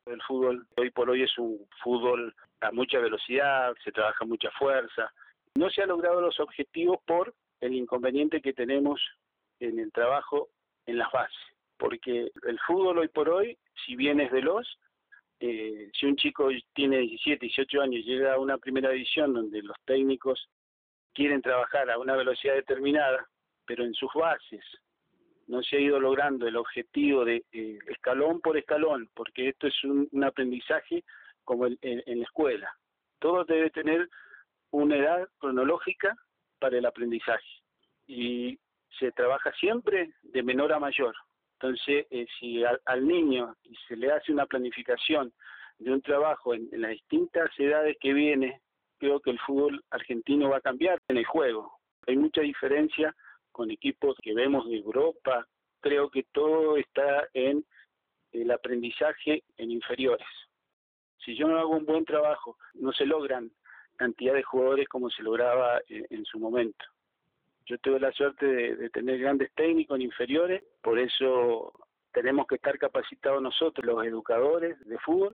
El fútbol hoy por hoy es un fútbol a mucha velocidad, se trabaja mucha fuerza. No se han logrado los objetivos por el inconveniente que tenemos en el trabajo en las bases, porque el fútbol hoy por hoy, si bien es veloz, si un chico tiene 17, 18 años y llega a una primera división donde los técnicos quieren trabajar a una velocidad determinada, pero en sus bases no se ha ido logrando el objetivo de escalón por escalón, porque esto es un aprendizaje como en la escuela. Todo debe tener una edad cronológica para el aprendizaje y se trabaja siempre de menor a mayor. Entonces, si al niño se le hace una planificación de un trabajo en las distintas edades que viene, creo que el fútbol argentino va a cambiar en el juego. Hay mucha diferencia con equipos que vemos de Europa. Creo que todo está en el aprendizaje en inferiores. Si yo no hago un buen trabajo, no se logran cantidad de jugadores como se lograba en su momento. Yo tuve la suerte de tener grandes técnicos en inferiores, por eso tenemos que estar capacitados nosotros, los educadores de fútbol,